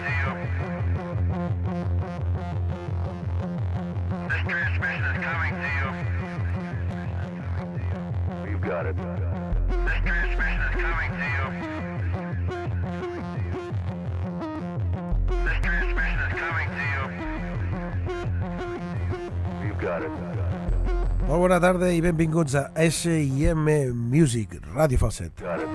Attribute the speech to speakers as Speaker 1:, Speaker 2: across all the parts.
Speaker 1: Molt bona tarda i benvinguts a S&M Music, Ràdio Falset.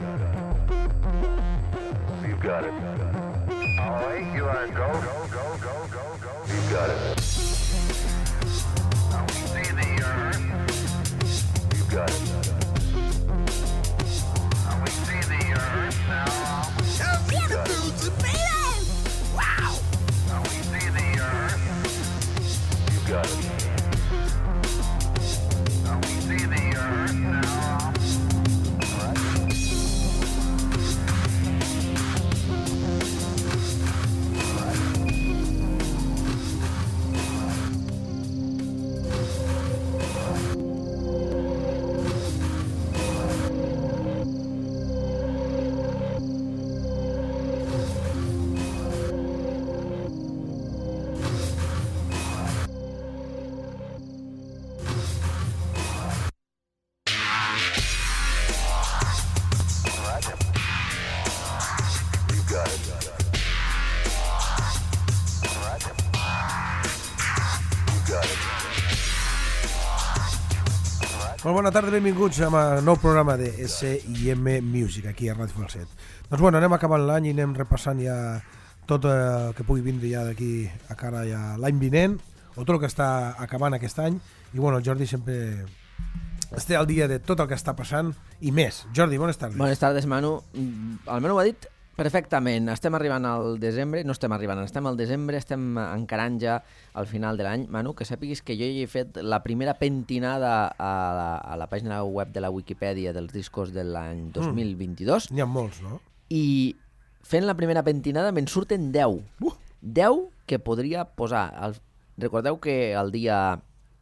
Speaker 1: Molt bona tarda, benvinguts a un nou programa de S&M Music aquí a Ràdio Falset. Doncs bueno, anem acabant l'any i anem repassant ja tot el que pugui vindre ja d'aquí a cara ja l'any vinent o tot el que està acabant aquest any i bueno, el Jordi sempre està al dia de tot el que està passant i més. Jordi, bones tardes.
Speaker 2: Bones tardes, Manu. El Manu ho ha dit perfectament. Estem arribant al desembre, no estem arribant, estem al desembre, estem encarant ja al final de l'any. Manu, que sàpiguis que jo he fet la primera pentinada a la pàgina web de la Wikipedia dels discos de l'any 2022.
Speaker 1: N'hi ha molts, no?
Speaker 2: I fent la primera pentinada me'n surten 10. 10 que podria posar. Recordeu que el dia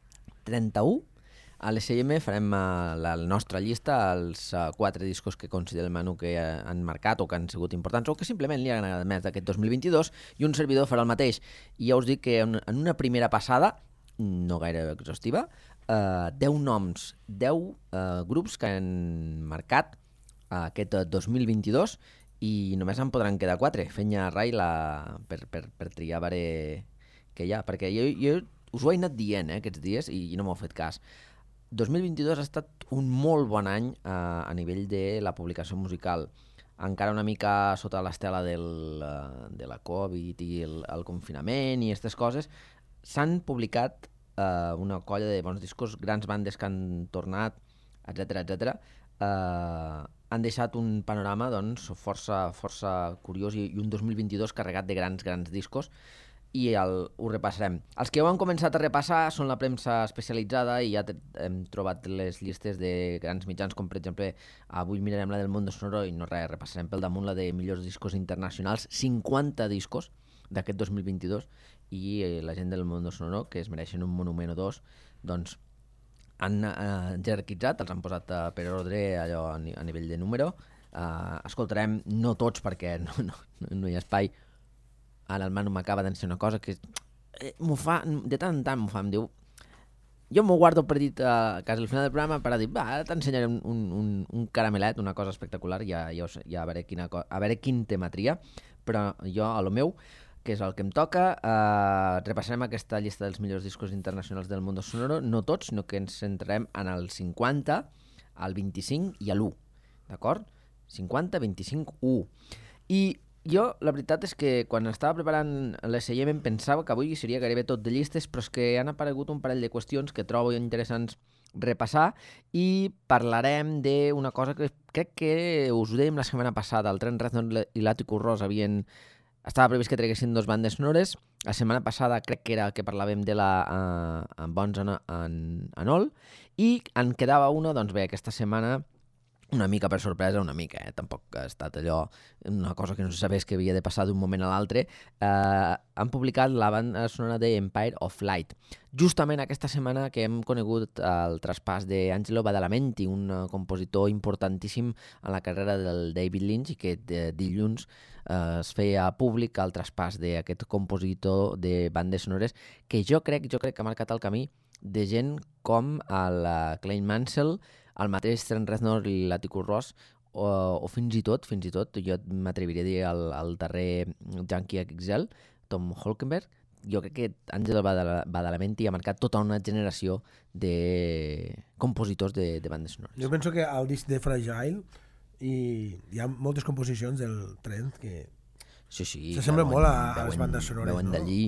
Speaker 2: 31 a l'S&M farem la nostra llista, els 4 discos que considera el Manu que han marcat o que han sigut importants o que simplement li han agradat més d'aquest 2022 i un servidor farà el mateix. I ja us dic que en una primera passada, no gaire exhaustiva, 10 noms, 10 grups que han marcat aquest 2022 i només en podran quedar 4, fent-ja rai per triar a veure què hi ha, perquè jo us ho he anat dient aquests dies i no m'ho he fet cas. 2022 ha estat un molt bon any a nivell de la publicació musical. Encara una mica sota l'estela de la Covid i el confinament i aquestes coses, s'han publicat una colla de bons discos, grans bandes que han tornat, etc. Han deixat un panorama doncs, força curiós i un 2022 carregat de grans discos i ho repassarem. Els que ho han començat a repassar són la premsa especialitzada i ja hem trobat les llistes de grans mitjans, com per exemple avui mirarem la del Mundo Sonoro i no res, repassarem pel damunt la de millors discos internacionals, 50 discos d'aquest 2022 i la gent del Mundo Sonoro, que es mereixen un monument o dos, doncs han jerarquitzat, els han posat per ordre allò a nivell de número. Escoltarem no tots perquè no hi ha espai. Ara el Manu m'acaba d'ensenyar una cosa que m'ho fa, de tant en tant m'ho fa, em diu jo m'ho guardo per dit quasi al final del programa per dir, ara t'ensenyaré un caramelet, una cosa espectacular, ja a veure quin tema tria, però jo a lo meu, que és el que em toca, repassarem aquesta llista dels millors discos internacionals del Mundo Sonoro, no tots, sinó que ens centrarem en el 50, el 25 i l'1, d'acord? 50, 25, 1. I jo, la veritat és que quan estava preparant l'S&M em pensava que avui seria gairebé tot de llistes, però és que han aparegut un parell de qüestions que trobo interessants repassar i parlarem d'una cosa que crec que us ho dèiem la setmana passada. El Trent Reznor i l'Atticus Ross estava previst que treguessin 2 bandes sonores. La setmana passada crec que era que parlàvem de la Bones and All i en quedava una, doncs bé, aquesta setmana una mica per sorpresa, una mica, tampoc ha estat allò, una cosa que no se sabés que havia de passar d'un moment a l'altre. Han publicat la banda sonora de Empire of Light. Justament aquesta setmana que hem conegut el traspàs d'Angelo Badalamenti, un compositor importantíssim en la carrera del David Lynch, i que dilluns es feia públic el traspàs d'aquest compositor de bandes sonores que jo crec que ha marcat el camí de gent com el Clayton Mansell, el mateix Trent Reznor i l'Atticus Ross, o fins i tot, jo m'atreviria a dir el darrer Junkie XL, Tom Holkenberg. Jo crec que Angelo Badalamenti ha marcat tota una generació de compositors de bandes sonores.
Speaker 1: Jo penso que al disc de Fragile hi ha moltes composicions del Trent que s'assemblen molt a les bandes sonores.
Speaker 2: Veuen d'allí.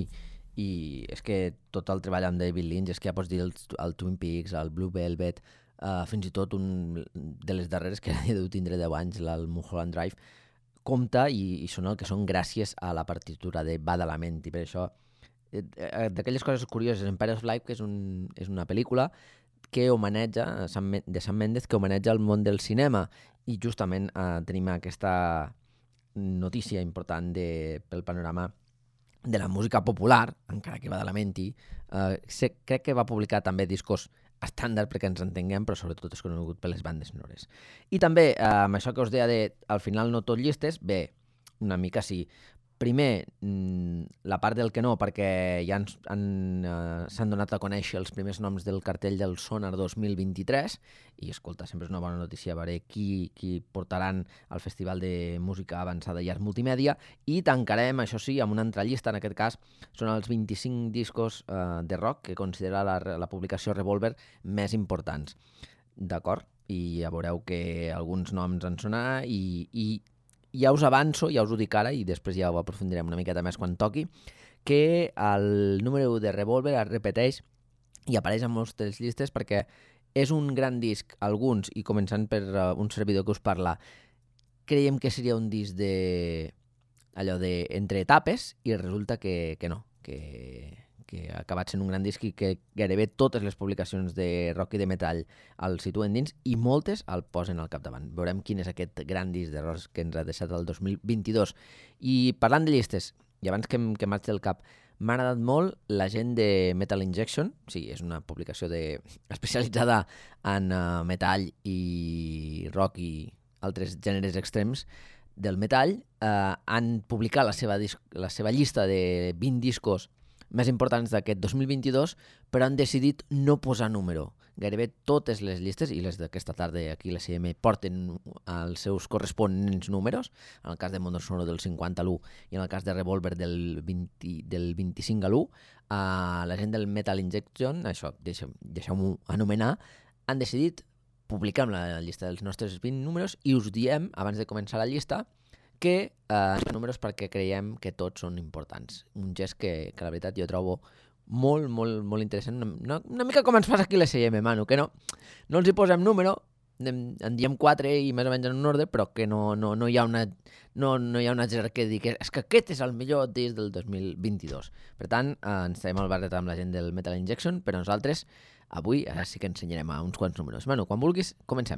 Speaker 2: I és que tot el treball amb David Lynch, és que ja pots dir el Twin Peaks, el Blue Velvet, fins i tot un de les darreres que deu tindre 10 anys, el Mulholland Drive, compta i són el que són gràcies a la partitura de Badalamenti. Per això, d'aquelles coses curioses, Empire of Light, que és una pel·lícula que homenatja, de Sam Mendes, que homenatja el món del cinema, i justament tenim aquesta notícia important pel panorama de la música popular, encara que Badalamenti, crec que va publicar també discos estàndard perquè ens entenguem, però sobretot és conegut per les bandes sonores. I també, amb això que us deia al final no tot llistes, bé, una mica sí. Primer, la part del que no, perquè ja s'han donat a conèixer els primers noms del cartell del Sonar 2023, i escolta, sempre és una bona notícia veure qui portaran al Festival de Música Avançada i Art Multimèdia, i tancarem, això sí, amb una altra llista, en aquest cas són els 25 discos de rock que considera la publicació Revolver més importants. D'acord? I ja veureu que alguns noms en sonar i ja us avanço, ja us ho dic ara i després ja ho aprofundirem una miqueta més quan toqui, que el número 1 de Revolver es repeteix i apareix en moltes llistes perquè és un gran disc, alguns, i començant per un servidor que us parla, creiem que seria un disc entre etapes i resulta que no, que ha acabat sent un gran disc i que gairebé totes les publicacions de rock i de metall el situen dins i moltes el posen al capdavant. Veurem quin és aquest gran disc de rock que ens ha deixat el 2022. I parlant de llistes, i abans que marxi del cap, m'ha agradat molt la gent de Metal Injection, sí, és una publicació especialitzada en metall i rock i altres gèneres extrems del metall, han publicat la seva llista de 20 discos més importants d'aquest 2022, però han decidit no posar número. Gairebé totes les llistes, i les d'aquesta tarda aquí a l'ECM, porten els seus corresponents números, en el cas de Mondo Sonoro del 50 a l'1 i en el cas de Revolver del 25 a l'1, la gent del Metal Injection, això, deixeu-m'ho anomenar, han decidit publicar la llista dels nostres 20 números i us diem, abans de començar la llista, que números perquè creiem que tots són importants. Un gest que la veritat jo trobo molt, molt, molt interessant. Una mica com ens passa aquí a l'ECM, Manu, que no els hi posem número, en diem 4 i més o menys en un ordre, però que no hi ha una jerarquia que digui és que aquest és el millor disc del 2022. Per tant, ens traiem al barret amb la gent del Metal Injection, però nosaltres avui sí que ensenyarem uns quants números. Manu, quan vulguis, comencem.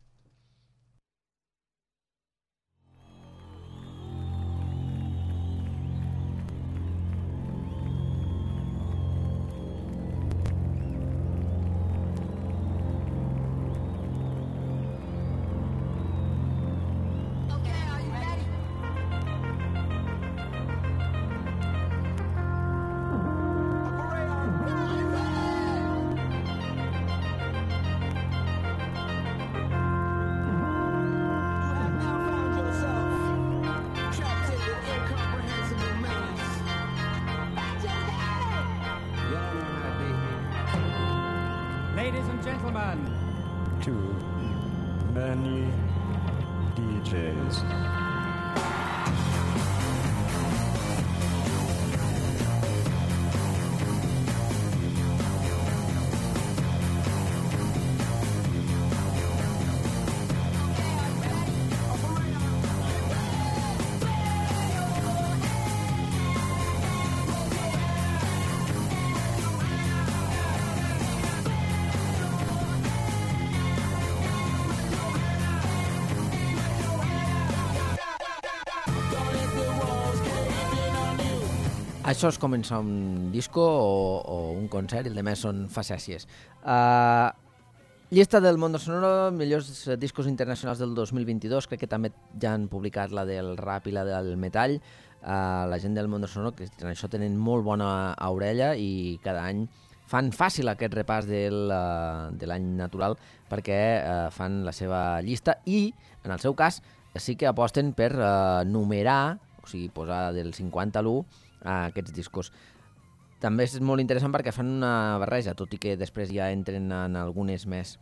Speaker 3: Ladies and gentlemen,
Speaker 4: too many DJs.
Speaker 2: Això és començar un disco o un concert i el demés són facècies. Llista del Mondo Sonoro, millors discos internacionals del 2022, crec que també ja han publicat la del rap i la del metall. La gent del Mondo Sonoro, que en això tenen molt bona orella i cada any fan fàcil aquest repàs de l'any natural perquè fan la seva llista i, en el seu cas, sí que aposten per numerar, o sigui, posar del 50 a l'1 aquests discos. També és molt interessant perquè fan una barreja, tot i que després ja entren en algunes més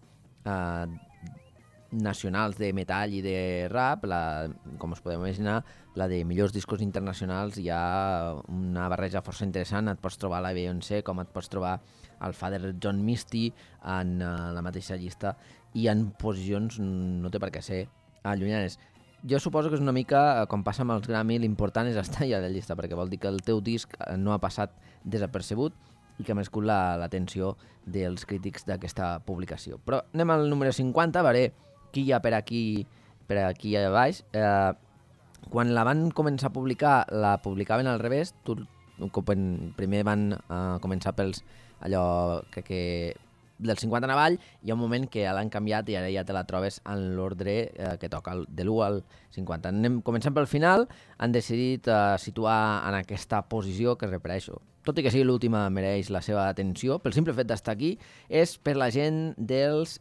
Speaker 2: nacionals de metall i de rap. Com us podeu imaginar, la de millors discos internacionals hi ha una barreja força interessant. Et pots trobar la Beyoncé, com et pots trobar el Father John Misty en la mateixa llista, i en posicions no té per què ser allunyanes. Jo suposo que és una mica, com passa amb els Grammy, l'important és estar ja a la llista, perquè vol dir que el teu disc no ha passat desapercebut i que ha merescut l'atenció dels crítics d'aquesta publicació. Però anem al número 50, a veure qui hi ha per aquí a baix. Quan la van començar a publicar, la publicaven al revés. Primer van començar pels allò que del 50 en avall, hi ha un moment que l'han canviat i ara ja te la trobes en l'ordre que toca, de l'1 al 50. Comencem pel final, han decidit situar en aquesta posició que repeteixo. Tot i que sigui l'última mereix la seva atenció, pel simple fet d'estar aquí, és per la gent dels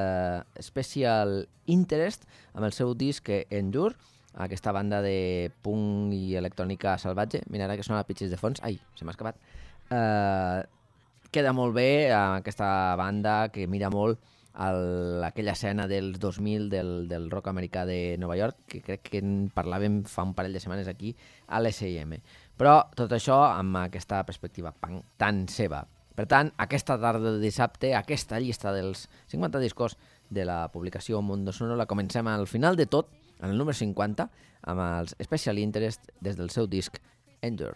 Speaker 2: Special Interest, amb el seu disc Endure, aquesta banda de punk i electrònica salvatge. Mira, ara que sona pitxes de fons. Ai, se m'ha escapat. Queda molt bé aquesta banda que mira molt aquella escena dels 2000 del rock americà de Nova York, que crec que en parlàvem fa un parell de setmanes aquí a l'SIM. Però tot això amb aquesta perspectiva punk tan seva. Per tant, aquesta tarda de dissabte, aquesta llista dels 50 discos de la publicació Mondo Sonoro la comencem al final de tot, en el número 50, amb els Special Interest des del seu disc Endure.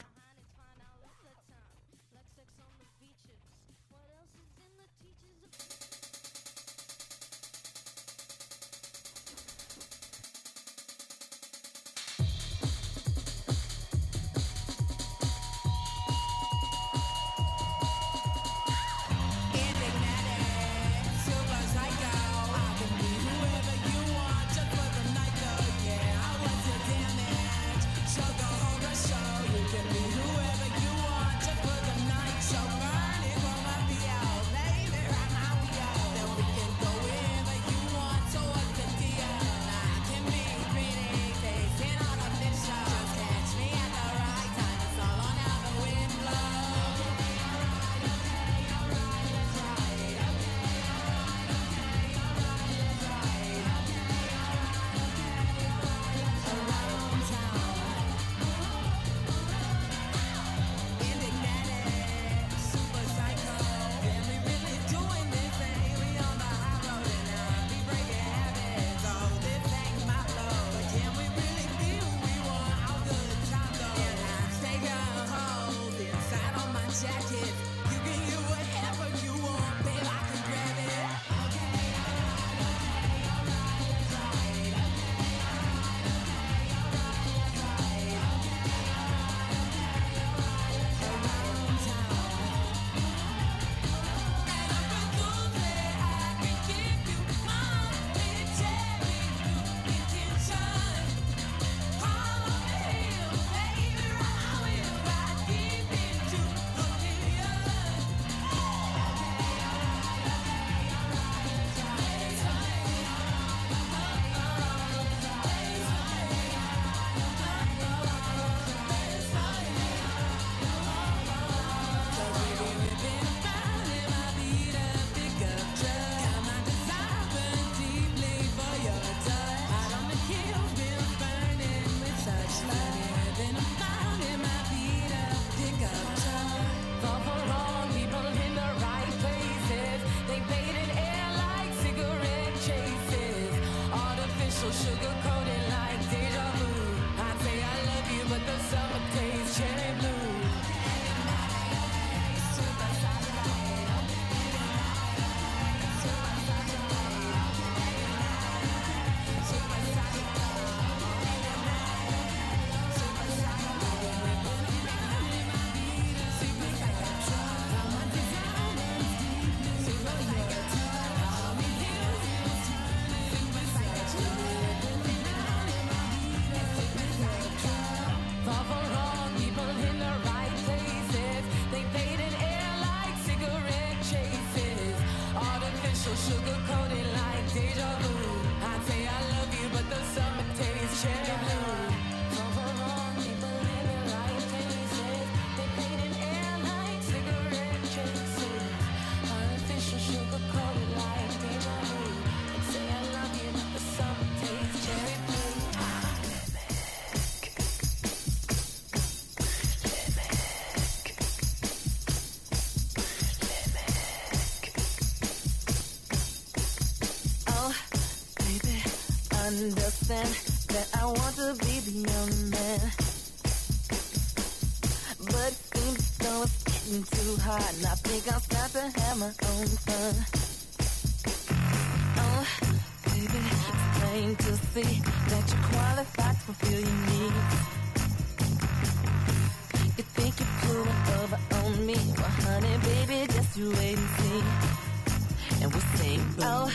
Speaker 3: Can be understand that I want to be the only man. But it seems though it's getting too hard, and I think I'll start to have my own fun. Oh, baby, it's plain to see that you're qualified to fulfill your needs. You think you're pulling over on me? Well, honey, baby, just you wait and see. And we'll sing, oh.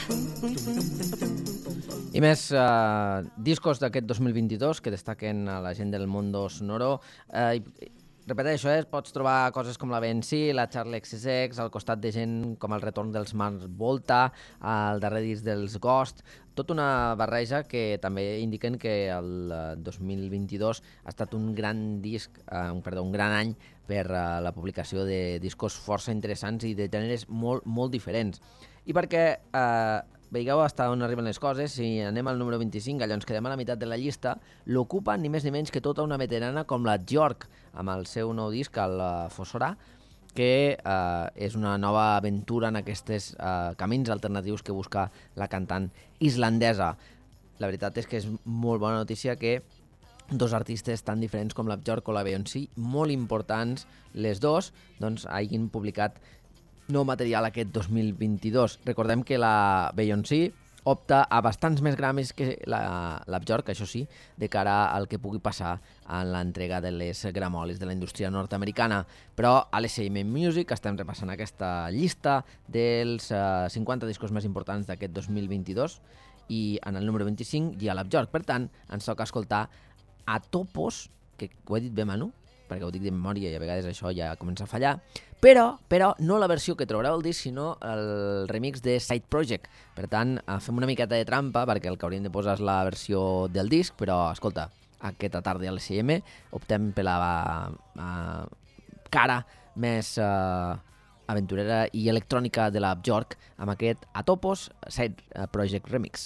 Speaker 2: I més discos d'aquest 2022 que destaquen a la gent del Mondo Sonoro. Repeteixo, pots trobar coses com la BNC, la Charlie XCX, al costat de gent com el retorn dels Mars Volta, el darrer disc dels Ghost, tota una barreja que també indiquen que el 2022 ha estat un gran un gran any per la publicació de discos força interessants i de gèneres molt, molt diferents. I perquè veieu hasta on arriben les coses, si anem al número 25, allò ens quedem a la meitat de la llista, l'ocupa ni més ni menys que tota una veterana com la Björk, amb el seu nou disc, el Fossorà, que és una nova aventura en aquests camins alternatius que busca la cantant islandesa. La veritat és que és molt bona notícia que dos artistes tan diferents com la Björk o la Beyoncé, molt importants les dos, doncs hagin publicat nou material aquest 2022. Recordem que la Beyoncé opta a bastants més Grammys que la Björk, això sí, de cara al que pugui passar en l'entrega de les Gramolis de la indústria nord-americana. Però a l'SM Music estem repassant aquesta llista dels 50 discos més importants d'aquest 2022 i en el número 25 hi ha la Björk. Per tant, ens toca escoltar Atopos, que ho he dit bé, Manu? Perquè ho dic de memòria i a vegades això ja comença a fallar, però no la versió que trobareu al disc, sinó el remix de Side Project. Per tant, fem una miqueta de trampa, perquè el que hauríem de posar és la versió del disc, però, escolta, aquesta tarda a l'SM optem per la cara més aventurera i electrònica de la Björk amb aquest Atopos Side Project Remix.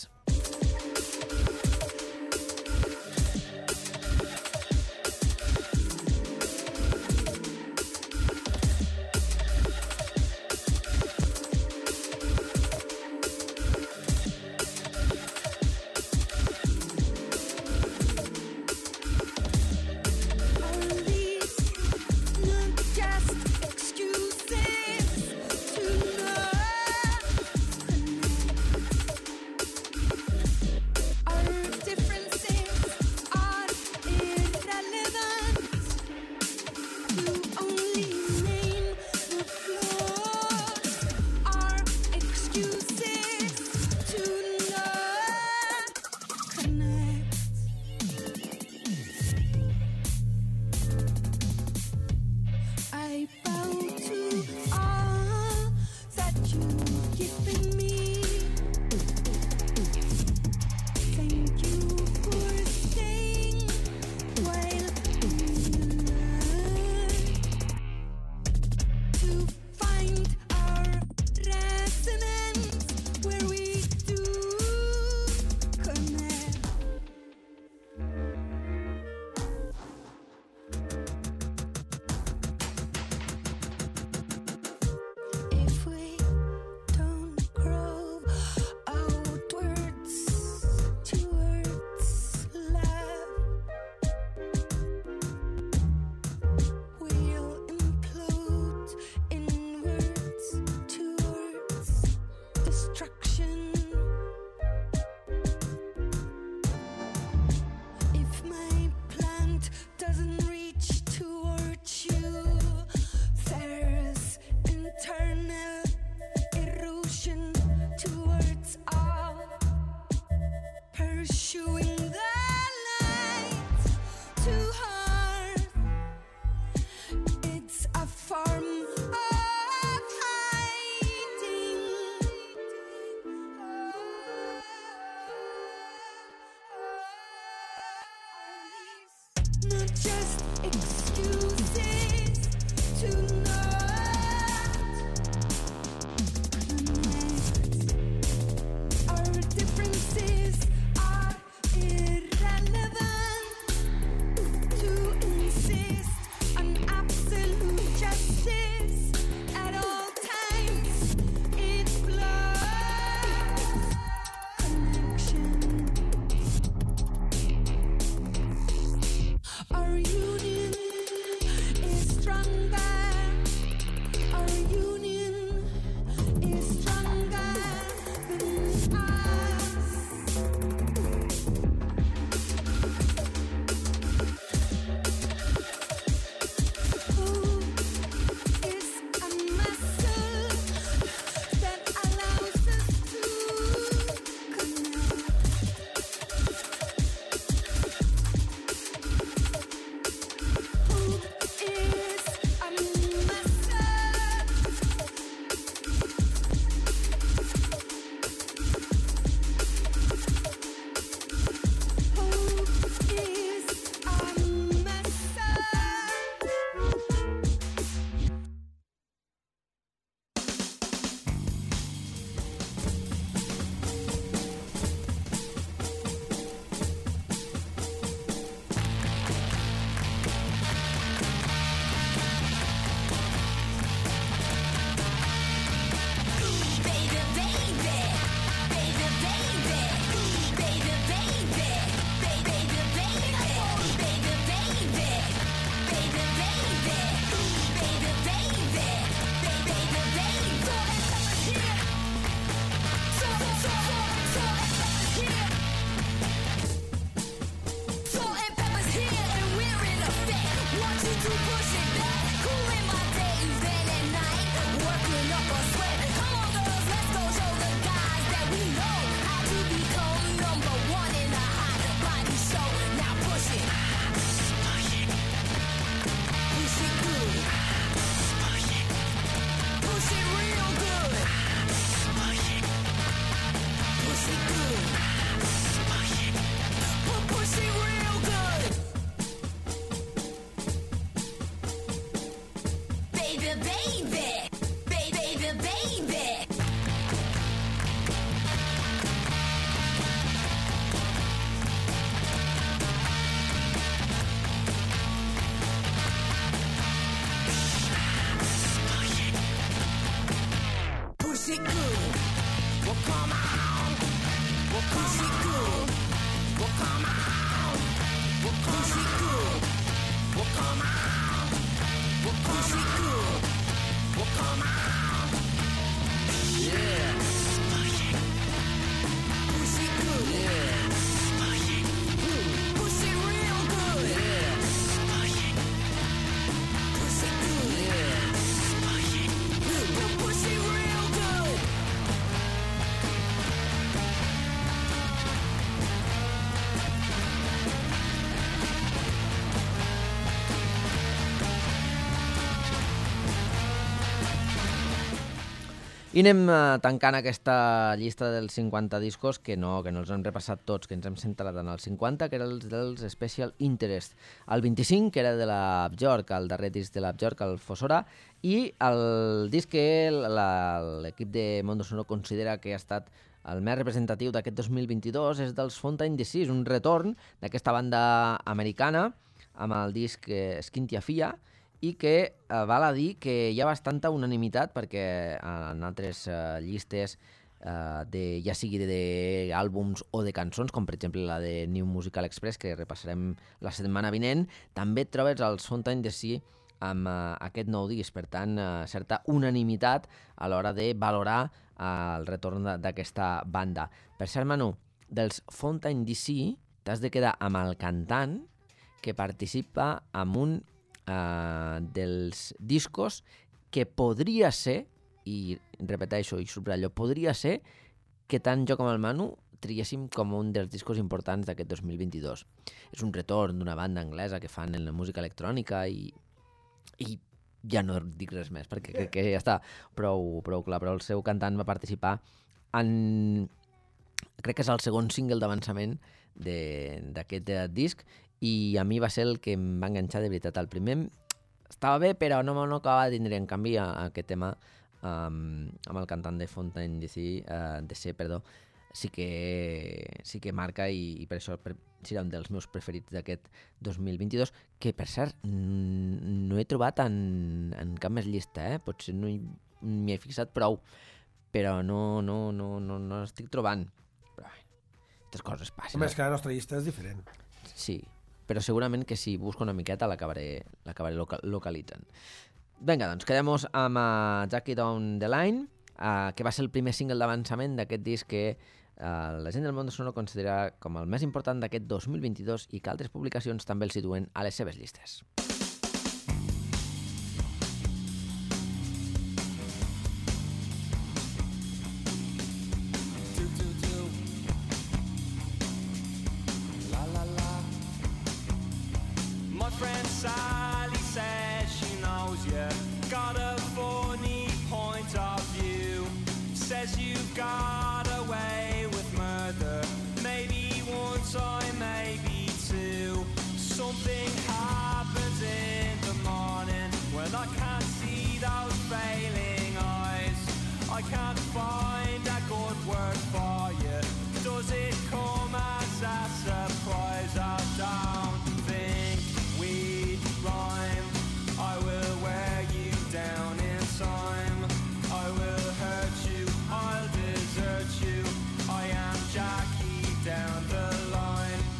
Speaker 3: to push it back. Cooling my days day and night, working up a sweat. Come on, girls, let's go show the guys that we know how to become number one in a hot body show. Now push it. Push it good. Push it real good. Push it good. Push it real good. Baby, baby. Baby, baby. Push it good. Well, come on. Well, push it good. Well, come on. Well, push it good. Well, come on. Well, push it good. Well, come on. Yeah. Push it good. Yeah. Push it real good. Yeah. Push it good. Yeah. Push it real good.
Speaker 2: I anem tancant aquesta llista dels 50 discos, que no els hem repassat tots, que ens hem centrat en els 50, que eren els dels Special Interest. El 25, que era de la Bjork, el darrer disc de la Bjork, el Fossora, i el disc que l'equip de Mondo Sonoro considera que ha estat el més representatiu d'aquest 2022 és dels Fountain DC, un retorn d'aquesta banda americana amb el disc Skintia Fia, i que val a dir que hi ha bastanta unanimitat perquè en altres llistes ja sigui d'àlbums o de cançons, com per exemple la de New Musical Express, que repassarem la setmana vinent, també et trobes els Fountain DC amb aquest nou disc. Per tant, certa unanimitat a l'hora de valorar el retorn d'aquesta banda. Per cert, Manu, dels Fountain DC t'has de quedar amb el cantant que participa en un dels discos que podria ser, i repeteixo i subratllo, podria ser que tant jo com el Manu triéssim com un dels discos importants d'aquest 2022. És un retorn d'una banda anglesa que fan en la música electrònica i ja no dic res més perquè crec que ja està prou clar, però el seu cantant va participar en... crec que és el segon single d'avançament d'aquest disc, i a mi va ser el que em va enganxar de veritat. El primer estava bé, però no acabava de tindre. En canvi, aquest tema amb el cantant de Fountain DC, sí que marca, i per això serà un dels meus preferits d'aquest 2022, que per cert no he trobat en cap més llista, potser no m'hi he fixat prou, però no estic trobant. Però aquestes coses passen.
Speaker 1: Home, és que la nostra llista és diferent.
Speaker 2: Sí, però segurament que si busco una miqueta l'acabaré localitzant. Vinga, doncs quedem-nos amb Jackie Down the Line, que va ser el primer single d'avançament d'aquest disc que la gent del Mondo Sonoro considera com el més important d'aquest 2022 i que altres publicacions també el situen a les seves llistes.
Speaker 5: Sally says she knows you got a funny point of view. Says you got away with murder, maybe one time, maybe two. Something happens in the morning when I can't see those failing eyes. I can't find a good word for you. Does it come as a surprise? I don't think we rhyme. I will wear you down in time. I will hurt you, I'll desert you. I am Jackie down the line.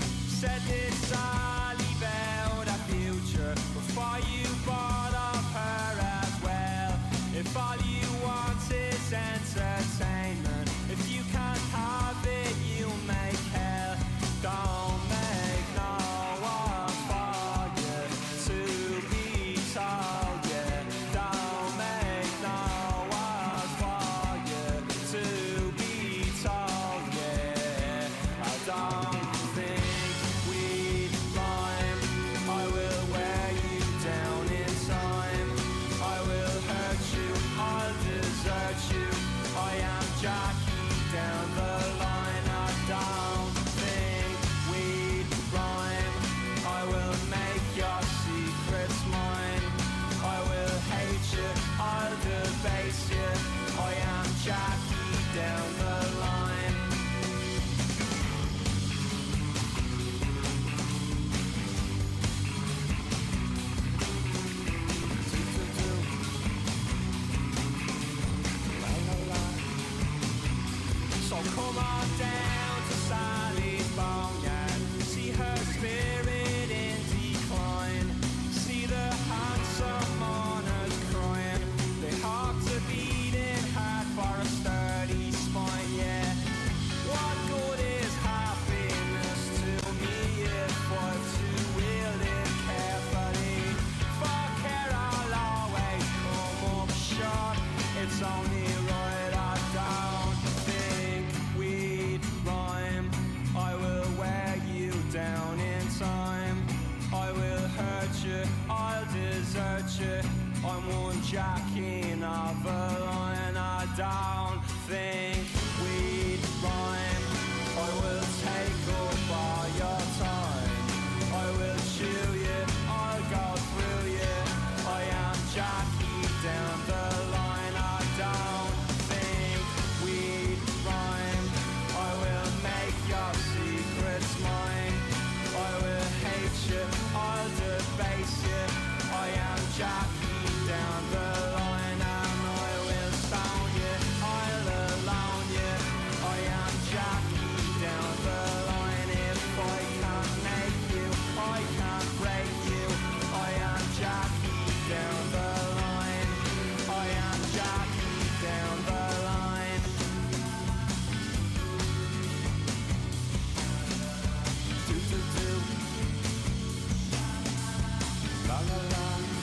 Speaker 5: desert you. I'm one jacking of a line. I don't think we'd rhyme. I will take up all your time. I will chew you, I'll go through you. I am Jackie down the line. I don't think we'd rhyme. I will make your secrets mine. I will hate you, I'll debase you. I am Jackie down the line, and I will stone you, I'll alone you. I am Jackie down the line. If I can't make you, I can't break you. I am Jackie down the line. I am Jackie down the line. Do do do. La la la.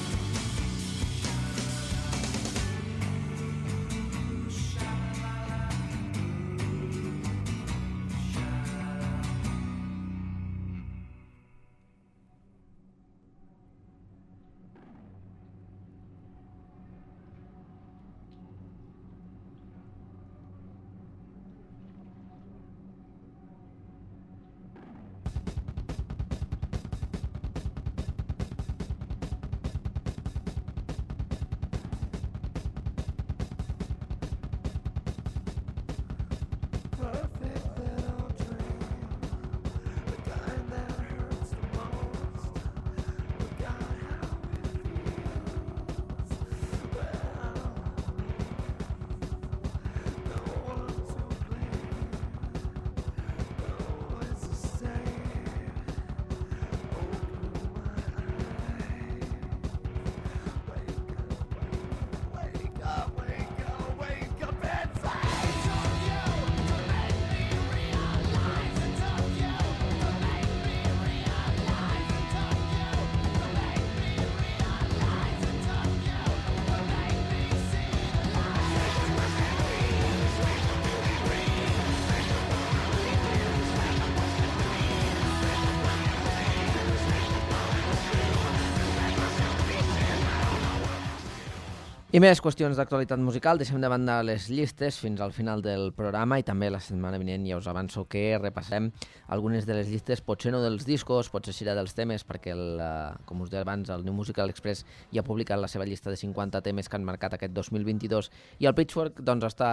Speaker 2: I més qüestions d'actualitat musical. Deixem de banda les llistes fins al final del programa i també la setmana vinent ja us avanço que repassarem algunes de les llistes, potser no dels discos, potser serà dels temes, perquè, com us deia abans, el New Musical Express ja ha publicat la seva llista de 50 temes que han marcat aquest 2022 i el Pitchfork doncs està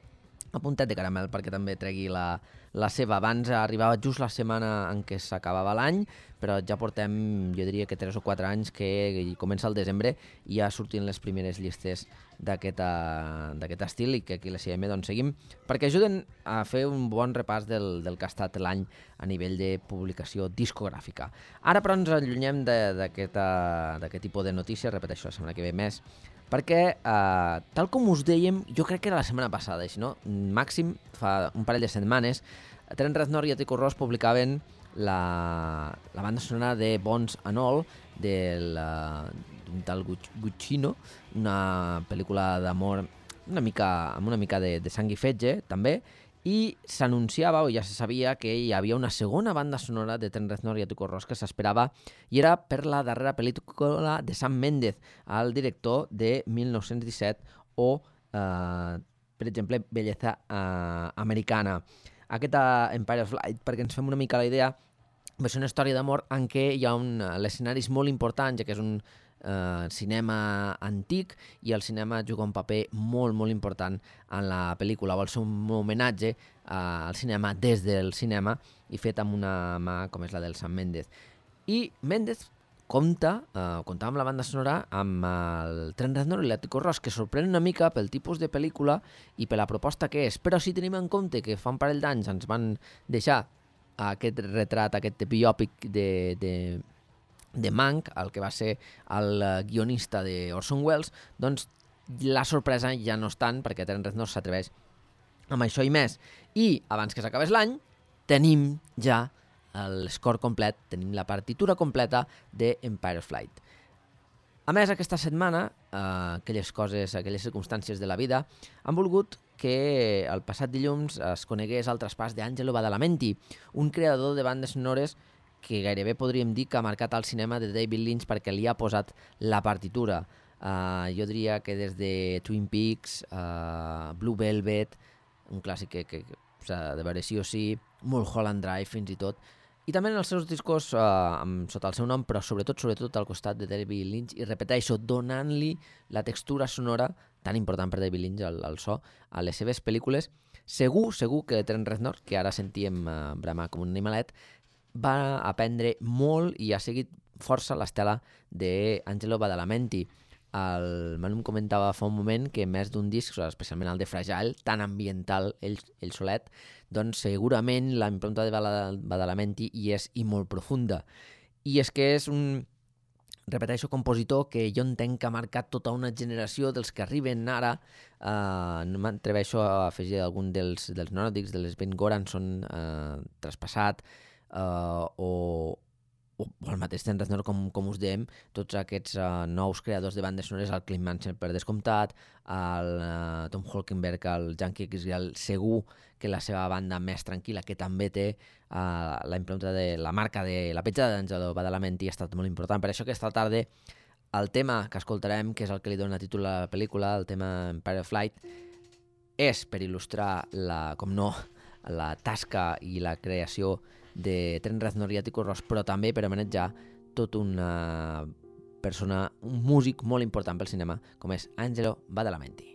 Speaker 2: a puntet de caramel perquè també tregui la seva. Abans arribava just la setmana en què s'acabava l'any, però ja portem, jo diria que 3 o 4 anys que comença el desembre i ja sortint les primeres llistes d'aquest estil i que aquí a l'ECM doncs seguim perquè ajuden a fer un bon repàs del que ha estat l'any a nivell de publicació discogràfica. Ara però ens allunyem d'aquest tipus de notícies, repeteixo la setmana que ve més, perquè, tal com us dèiem, jo crec que era la setmana passada, si no, màxim fa un parell de setmanes, Trent Reznor i Atticus Ross publicaven la banda sonora de Bones and All d'un tal Guccino, una pel·lícula d'amor amb una mica de sang i fetge també, i s'anunciava, o ja se sabia, que hi havia una segona banda sonora de Trent Reznor i Atticus Ross que s'esperava i era per la darrera pel·lícula de Sam Mendes, el director de 1917 o, per exemple, Belleza Americana. Aquesta Empire of Light, perquè ens fem una mica la idea, va ser una història d'amor en què hi ha l'escenari és molt important, ja que és un cinema antic i el cinema juga un paper molt, molt important en la pel·lícula. Vol ser un homenatge al cinema des del cinema i fet amb una mà com és la del Sam Mendes. I Mendes comptava amb la banda sonora amb el Trent Reznor i l'Atticus Ross, que sorprèn una mica pel tipus de pel·lícula i per la proposta que és, però si tenim en compte que fa un parell d'anys ens van deixar aquest retrat, aquest biòpic de Mank, el que va ser el guionista de Orson Welles, doncs la sorpresa ja no és tant, perquè Trent Reznor s'atreveix amb això i més. I abans que s'acabés l'any, tenim ja l'escore complet, tenim la partitura completa de Empire of Light. A més, aquesta setmana, aquelles circumstàncies de la vida, han volgut que el passat dilluns es conegués el traspàs d'Angelo Badalamenti, un creador de bandes sonores que gairebé podríem dir que ha marcat el cinema de David Lynch perquè li ha posat la partitura. Jo diria que des de Twin Peaks, Blue Velvet, un clàssic que s'ha de veure sí o sí, Mulholland Drive fins i tot, i també en els seus discos sota el seu nom, però sobretot al costat de David Lynch, i repeteixo, donant-li la textura sonora tan important per David Lynch, el so, a les seves pel·lícules. Segur que Trent Reznor, que ara sentíem bramar com un animalet, va aprendre molt i ha seguit força l'estela d'Angelo Badalamenti. El Manu em comentava fa un moment que més d'un disc, especialment el de Fragile, tan ambiental ell solet, doncs segurament la impronta de Badalamenti hi és i molt profunda. I és que és un, repeteixo, compositor que jo entenc que ha marcat tota una generació dels que arriben ara. No m'atreveixo a afegir algun dels nòrdics, de les Ben Goranson traspassat, o el mateix Trent Reznor, com us dèiem, tots aquests nous creadors de bandes sonores, el Clint Mansell per descomptat, el Tom Holkenberg, el Junkie XL, segur que la seva banda més tranquil·la, que també té la impronta de la marca de la petjada d'Angelo Badalamenti, ha estat molt important. Per això aquesta tarda el tema que escoltarem, que és el que li dona títol a la pel·lícula, el tema Empire of Light, és per il·lustrar la tasca i la creació de Trent Reznor i Atticus Ross, però també per homenatjar tot una persona, un músic molt important pel cinema, com és Angelo Badalamenti.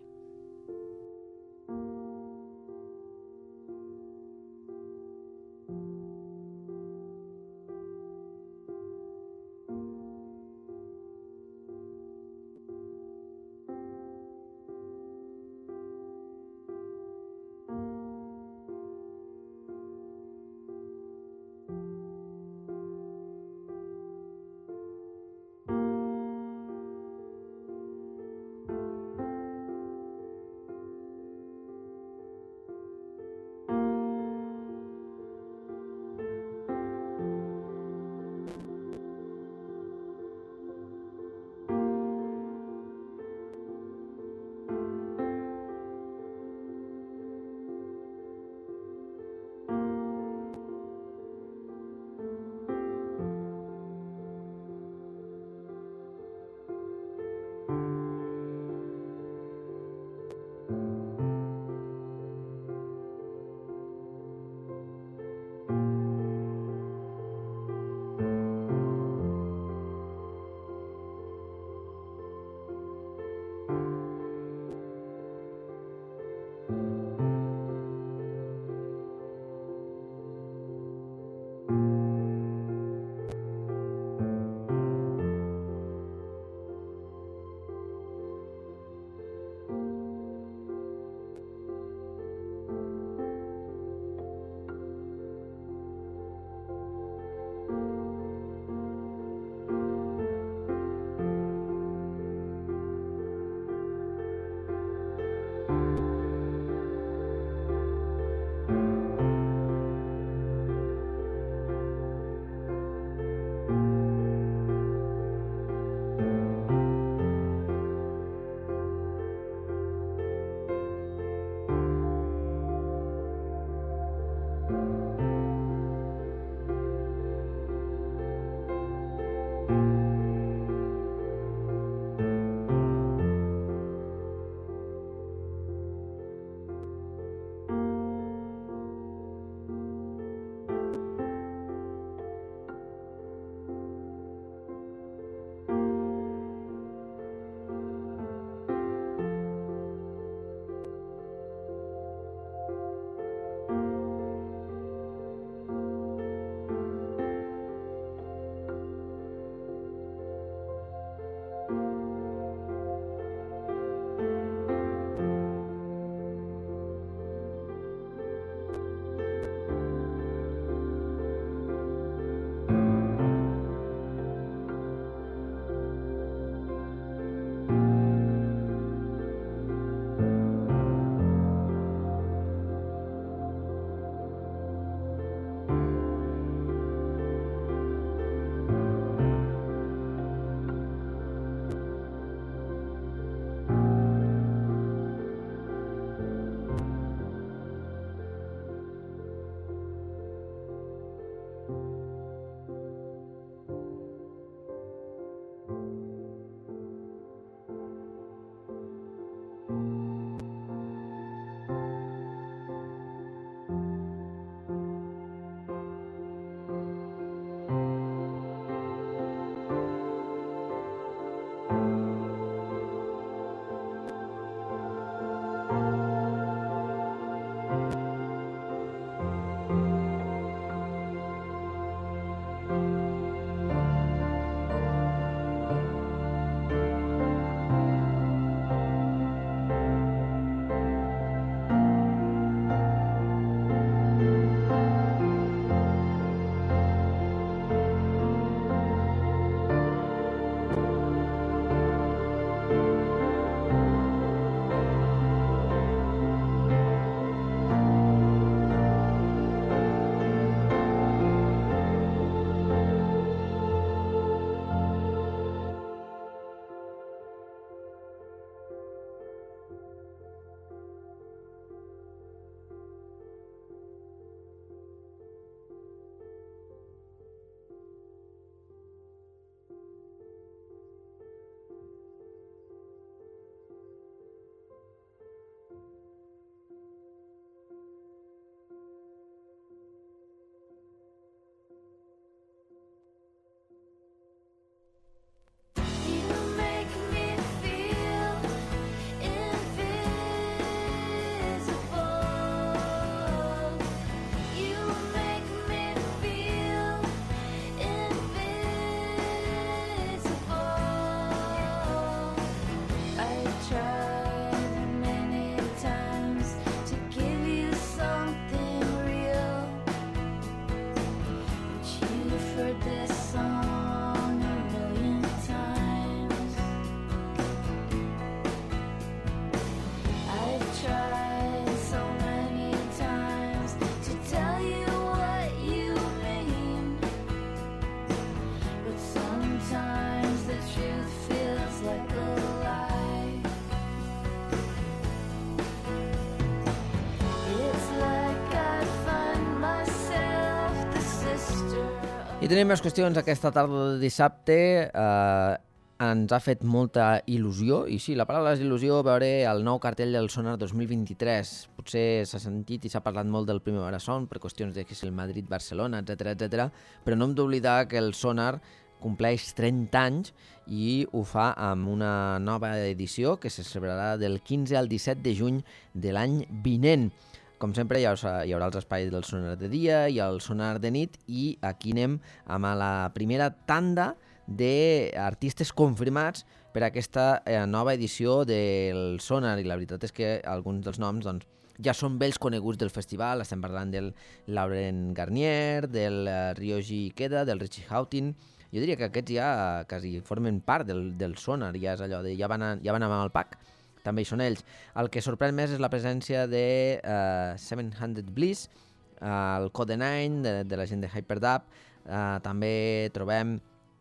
Speaker 2: tenim més qüestions aquesta tarda de dissabte. Ens ha fet molta il·lusió, i sí, la paraula és il·lusió, veure el nou cartell del Sonar 2023. Potser s'ha sentit i s'ha parlat molt del Primavera Sound per qüestions de que és el Madrid-Barcelona, etc, però no hem d'oblidar que el Sonar compleix 30 anys i ho fa amb una nova edició que se celebrarà del 15 al 17 de juny de l'any vinent. Com sempre, hi haurà els espais del Sonar de dia i el Sonar de nit, i aquí anem amb la primera tanda d'artistes confirmats per aquesta nova edició del Sonar, i la veritat és que alguns dels noms doncs, ja són vells coneguts del festival. Estem parlant del Laurent Garnier, del Ryoji Ikeda, del Richie Houghton. Jo diria que aquests ja quasi formen part del Sonar, ja és allò de ja van amb el pack, també hi són ells. El que sorprèn més és la presència de 700 Bliss, el Code 9 de la gent de Hyperdub, també trobem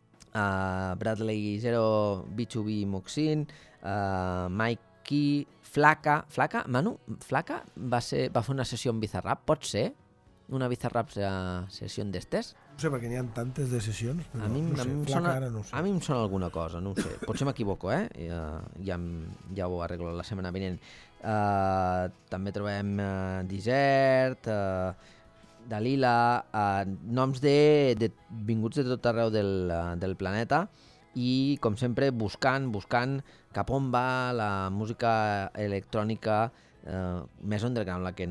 Speaker 2: Bradley Zero, B2B Moxin, Mikey, Flaca, Manu, Flaca va fer una sessió amb Bizarrap, pot ser? Una Bizarrap sessió d'estes?
Speaker 1: No sé, perquè n'hi ha tantes de sessions, però
Speaker 2: a mi em sona alguna cosa, no ho sé. Potser m'equivoco, ja ho arreglo la setmana vinent. També trobem Desert, Dalila, noms vinguts de tot arreu del planeta, i com sempre buscant cap on va la música electrònica més underground, la que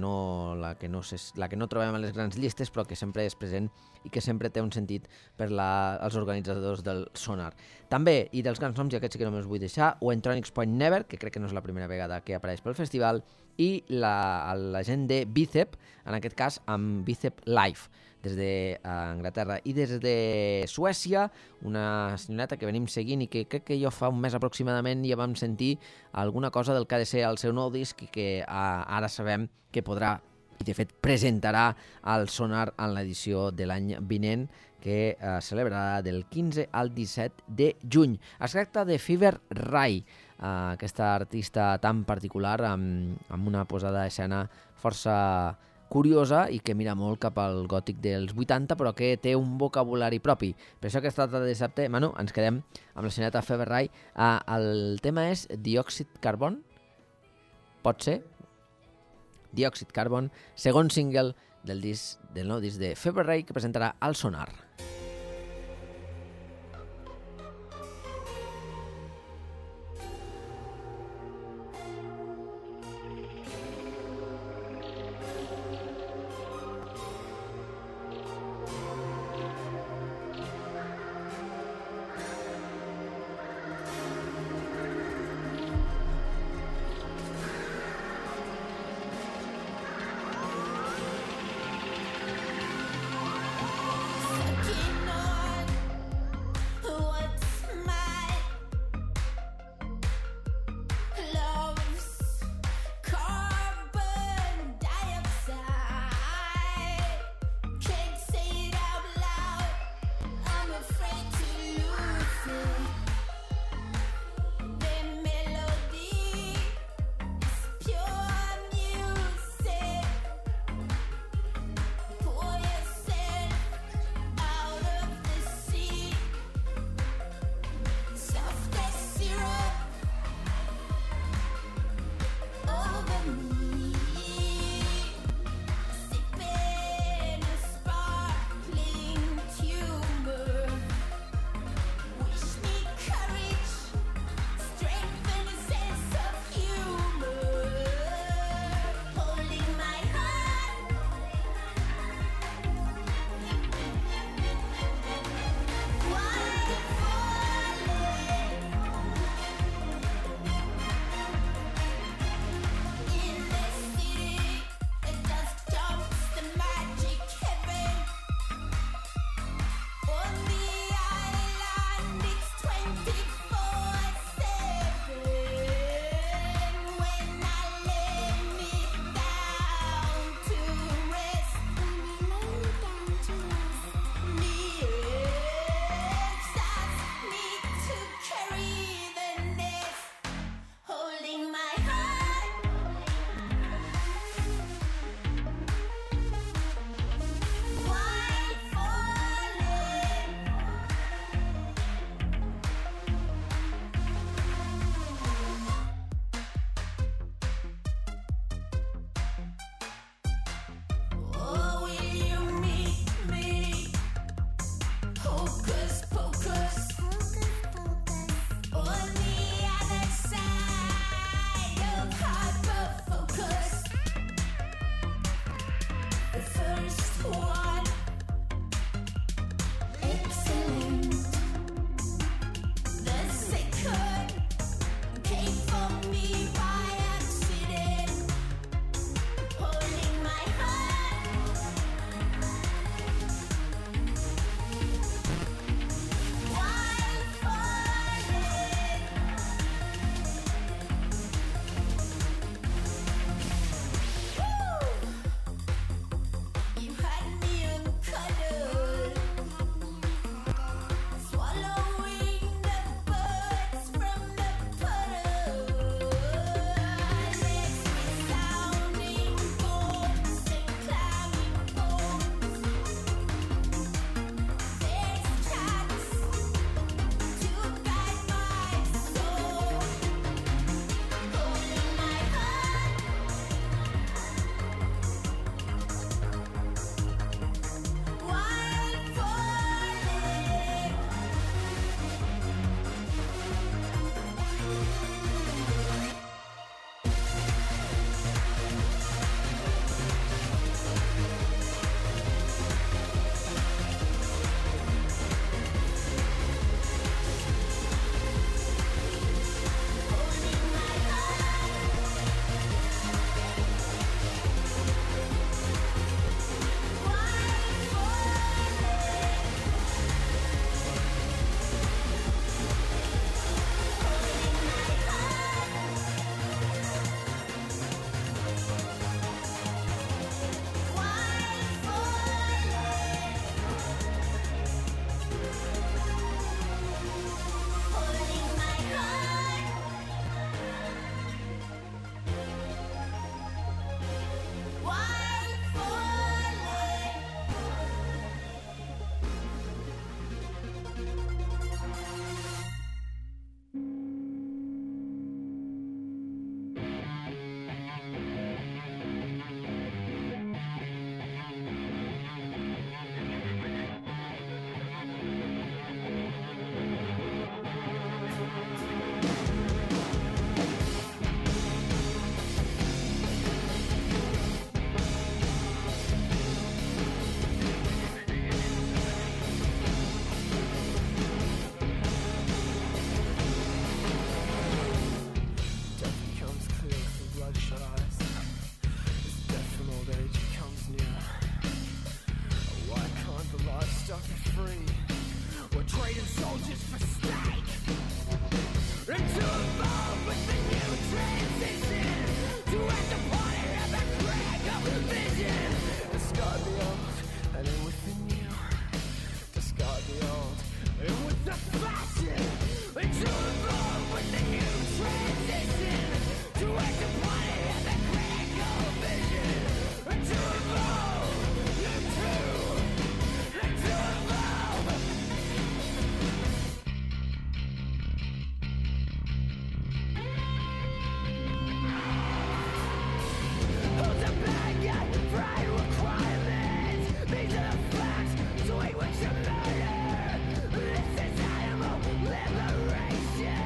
Speaker 2: no trobem a les grans llistes, però que sempre és present i que sempre té un sentit per als organitzadors del Sonar. També, i dels grans noms, i aquests sí que només vull deixar, Wentronics Point Never, que crec que no és la primera vegada que apareix pel festival, i la gent de Bicep, en aquest cas amb Bicep Live, des d'Anglaterra. I des de Suècia, una senyoreta que venim seguint i que crec que jo fa un mes aproximadament ja vam sentir alguna cosa del que ha de ser el seu nou disc, i que ara sabem que podrà, i de fet presentarà al Sonar en l'edició de l'any vinent, que celebrarà del 15 al 17 de juny. Es tracta de Fever Ray, aquesta artista tan particular, amb una posada d'escena força curiosa i que mira molt cap al gòtic dels 80, però que té un vocabulari propi. Per això aquesta tarda de dissabte, Manu, ens quedem amb la senyoreta Fever Ray. El tema és Dioxide Carbon, pot ser? Dioxide Carbon, segon single del nou disc de Fever Ray, que presentarà al Sonar.
Speaker 3: Fuck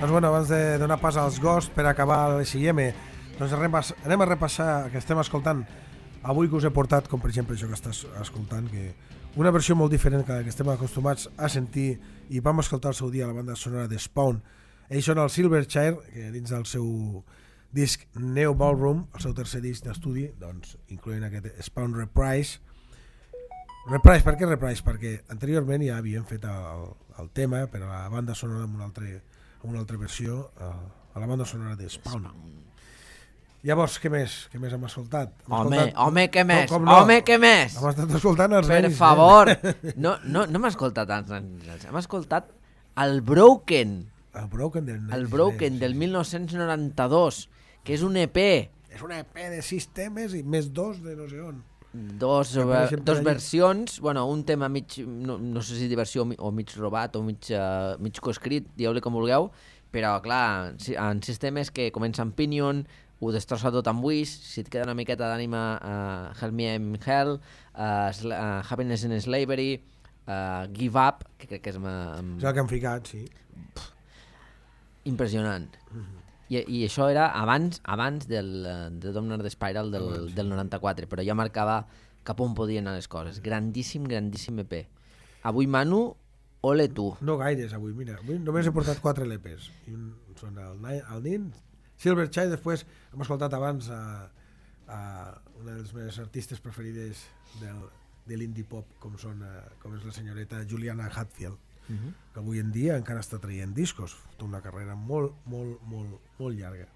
Speaker 1: Doncs bueno, abans de donar pas als Ghost per acabar l'S&M, doncs anem a repassar que estem escoltant avui, que us he portat, com per exemple això que estàs escoltant, que una versió molt diferent que estem acostumats a sentir, i vam escoltar el seu dia la banda sonora de Spawn. Ells són el Silverchair, que dins del seu disc Neo Ballroom, el seu tercer disc d'estudi, doncs incloent aquest Spawn Reprise. Reprise, per què Reprise? Perquè anteriorment ja havien fet el tema per a la banda sonora amb una altra versió, a la banda sonora de Spawn. Llavors, què més? Què més hem escoltat?
Speaker 2: Home, què més?
Speaker 1: Com no?
Speaker 2: Home, què més?
Speaker 1: Hem estat escoltant els
Speaker 2: Per
Speaker 1: Reis,
Speaker 2: favor. No hem escoltat tants anys. Hem escoltat el Broken.
Speaker 1: El Broken
Speaker 2: del 1992, que és un EP.
Speaker 1: És un EP de 6 temes i més 2 de no sé on.
Speaker 2: Dos versions, bueno, un tema mig, no sé si diversió o mig robat o mig coescrit, dieu-li com vulgueu, però clar, en sistemes que comencen Pinion, ho destrossa tot amb Wish, si et queda una miqueta d'ànima, Help Me I'm Hell, Happiness in Slavery, Give Up, que crec que és...
Speaker 1: És el que han ficat, sí.
Speaker 2: Impressionant. I això era abans de Dominar the Spiral del 94, però ja marcava cap on podien anar les coses. Grandíssim EP. Avui, Manu, ole tu.
Speaker 1: No gaires avui, mira. Avui només he portat 4 LPs. Són el Nin, Silverchair, després hem escoltat abans a una de les meves artistes preferides de l'indie pop, com és la senyoreta Juliana Hatfield, que avui en dia encara està traient discos, té una carrera molt llarga.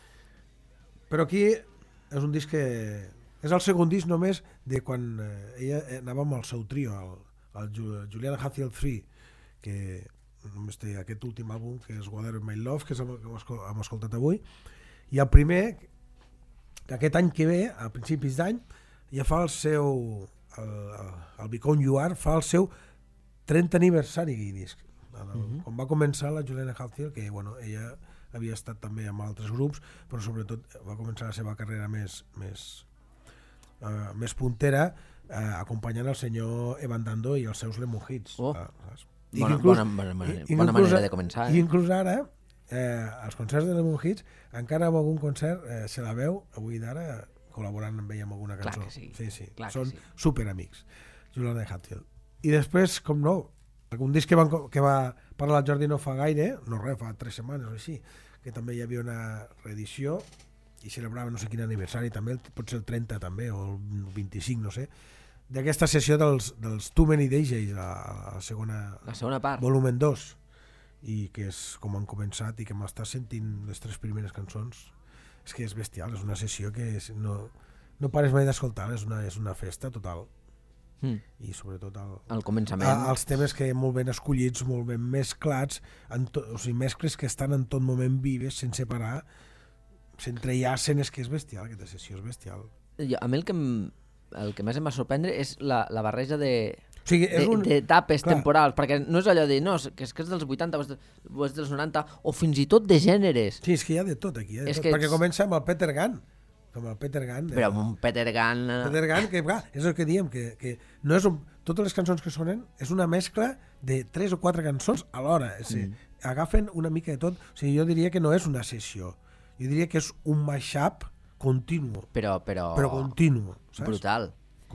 Speaker 1: Però aquí és un disc que és el segon disc només de quan ella anava amb el seu trio, el Juliana Hatfield 3, que només té aquest últim àlbum, que és Water My Love, que és el que hem escoltat avui, i el primer, aquest any que ve, a principis d'any, ja fa el seu, el Become You Are, fa el seu 30 aniversari disc. Quan va començar la Juliana Hatfield, que bueno, ella havia estat també amb altres grups, però sobretot va començar la seva carrera més puntera, acompanyant el senyor Evan Dando i els seus Lemon Hits.
Speaker 2: Bona manera de començar.
Speaker 1: I inclús ara, els concerts de Lemon Hits, encara en algun concert se la veu, avui d'ara, col·laborant amb ella amb alguna cançó.
Speaker 2: Clar que sí.
Speaker 1: Són superamics, Juliana Hatfield. I després, com no, un disc que va parlar el Jordi no fa gaire, no res, fa 3 setmanes o així, que també hi havia una reedició i celebrava no sé quin aniversari també, potser el 30 també, o el 25, no sé, d'aquesta sessió dels Too Many DJs, la segona part, volumen 2, i que és com han començat i que m'estàs sentint les 3 primeres cançons. És que és bestial, és una sessió que no pares mai d'escoltar, és una festa total. I sobretot
Speaker 2: al començament
Speaker 1: els temes que molt ben escollits, molt ben mesclats, o sigui, mescles que estan en tot moment vives, sense parar, s'entrellacen. És que és bestial, aquesta sessió és bestial.
Speaker 2: A mi el que més em va sorprendre és la barreja
Speaker 1: d'etapes
Speaker 2: temporals, perquè no és allò de no, que és dels 80 o és dels 90, o fins i tot de gèneres.
Speaker 1: Sí, és que hi ha de tot aquí, perquè comença amb el Peter Gunn,
Speaker 2: però amb un Peter Gunn
Speaker 1: que és el que diem, que no és totes les cançons que sonen és una mescla de 3 o 4 cançons alhora, agafen una mica de tot. O sigui, jo diria que no és una sessió, jo diria que és un mashup continu, però continu, saps?
Speaker 2: Brutal.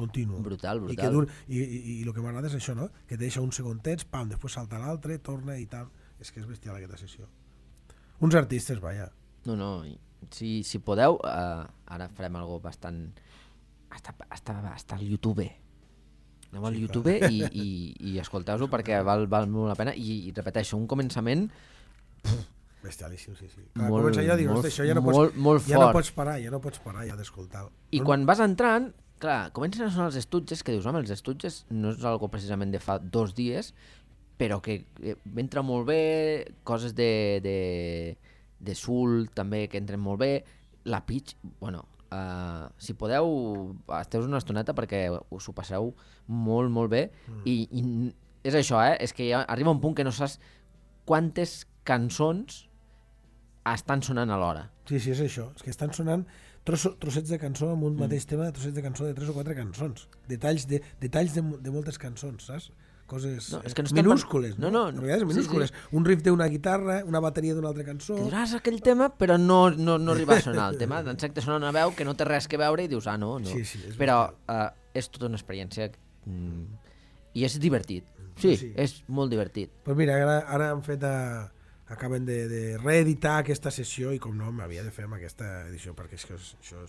Speaker 1: I el que m'agrada és això, no? Que deixa un segontet, pam, després salta l'altre, torna i tal. És que és bestial aquesta sessió. Uns artistes, vaja.
Speaker 2: No, si podeu, ara farem algo bastant... Hasta al YouTube. Aneu al YouTube i escolteu-ho perquè val molt la pena. I repeteixo, un començament...
Speaker 1: Bestialíssim, sí. Comença allò, dius, això ja no pots parar ja d'escoltar.
Speaker 2: I quan vas entrant, clar, comencen a sonar els estutges, que dius, home, els estutges no és algo precisament de fa 2 dies, però que entra molt bé, coses de soul també que entren molt bé, la pitch, bueno, si podeu esteu una estoneta perquè us ho passeu molt bé i és això, és que ja arriba un punt que no saps quantes cançons estan sonant alhora.
Speaker 1: Sí, és això, és que estan sonant trossets de cançó amb un mateix tema, trossets de cançó de 3 o 4 cançons, detalls de moltes cançons, saps? coses
Speaker 2: No, és que no estem
Speaker 1: minúscules,
Speaker 2: no,
Speaker 1: no?
Speaker 2: no.
Speaker 1: En realitat, minúscules. Un riff d'una guitarra, una bateria d'una altra cançó...
Speaker 2: Que diràs aquell tema, però no arriba a sonar el tema. T'ensecta sona una veu que no té res que veure i dius, no.
Speaker 1: Sí, és
Speaker 2: però és tota una experiència i és divertit. Sí, és molt divertit.
Speaker 1: Pues mira, ara han fet... Acaben de reeditar aquesta sessió i com no, m'havia de fer amb aquesta edició perquè és que això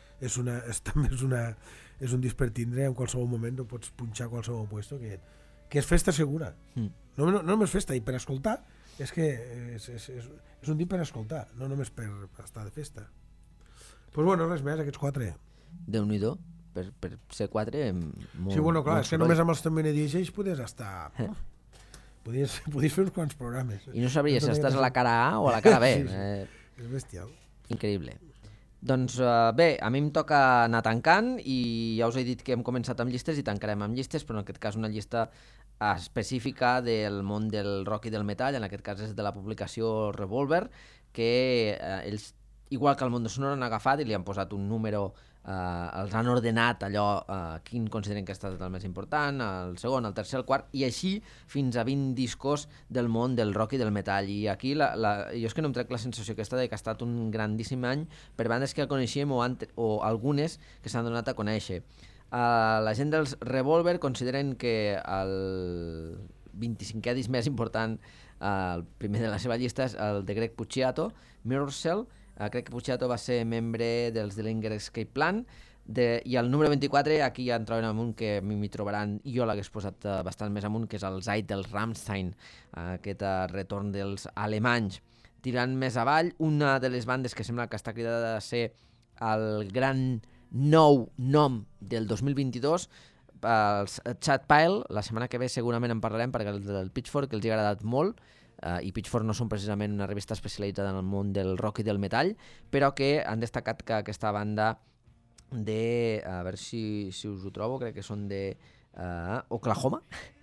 Speaker 1: és un disc per tindre, en qualsevol moment no pots punxar a qualsevol puesto que és festa segura. No només festa, i per escoltar és que és un disc per escoltar, no només per estar de festa. Pues bueno, res més, aquests 4.
Speaker 2: Déu-n'hi-do, per ser 4 molt,
Speaker 1: sí, bueno, clar, és que
Speaker 2: soroll.
Speaker 1: només amb els també DJs podies estar... Podies fer uns quants programes.
Speaker 2: I no sabries si estàs a la cara A o a la cara B.
Speaker 1: Sí. És bestial.
Speaker 2: Increïble. Doncs bé, a mi em toca anar tancant i ja us he dit que hem començat amb llistes i tancarem amb llistes, però en aquest cas una llista específica del món del rock i del metall, en aquest cas és de la publicació Revolver, que ells, igual que el Mundo Sonoro, han agafat i li han posat un número, els han ordenat allò, quin consideren que ha estat el més important, el segon, el tercer, el quart, i així fins a 20 discos del món del rock i del metall. I aquí jo és que no em trec la sensació aquesta de que ha estat un grandíssim any per bandes que coneixíem o algunes que s'han donat a conèixer. La gent dels Revolver consideren que el 25è disc més important, el primer de la seva llista, és el de Greg Puciato, Mirror Cell. Crec que Puciato va ser membre dels Dillinger Escape Plan i el número 24, aquí ja en troben amunt, que m'hi trobaran, jo l'hagués posat bastant més amunt, que és el Zeit del Rammstein, aquest retorn dels alemanys. Tirant més avall, una de les bandes que sembla que està cridada a ser el gran nou nom del 2022, els Chad Pile. La setmana que ve segurament en parlarem perquè el Pitchfork els ha agradat molt, i Pitchfork no són precisament una revista especialitzada en el món del rock i del metall, però que han destacat que aquesta banda de, a veure si us ho trobo, crec que són de Oklahoma,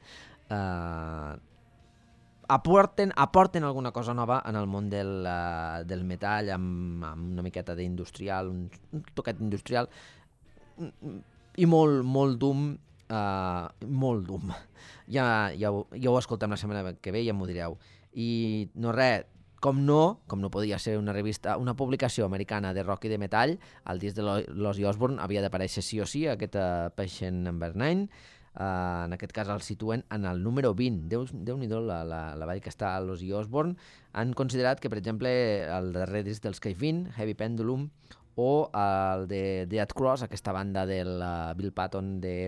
Speaker 2: aporten alguna cosa nova en el món del metall, amb una miqueta d'industrial, un toquet industrial, i molt doom, molt doom. Ja ho escoltem la setmana que ve i ja m'ho direu. I no res, com no podia ser una revista, una publicació americana de rock i de metall, el disc de l'Ozzy Osbourne havia d'aparèixer sí o sí, aquest Patient Number 9. En aquest cas el situen en el número 20. Déu-n'hi-do la vall que està a l'Ozzy Osbourne. Han considerat que, per exemple, el darrer disc dels Cave-In, Heavy Pendulum, o el de Dead Cross, aquesta banda del Bill Patton de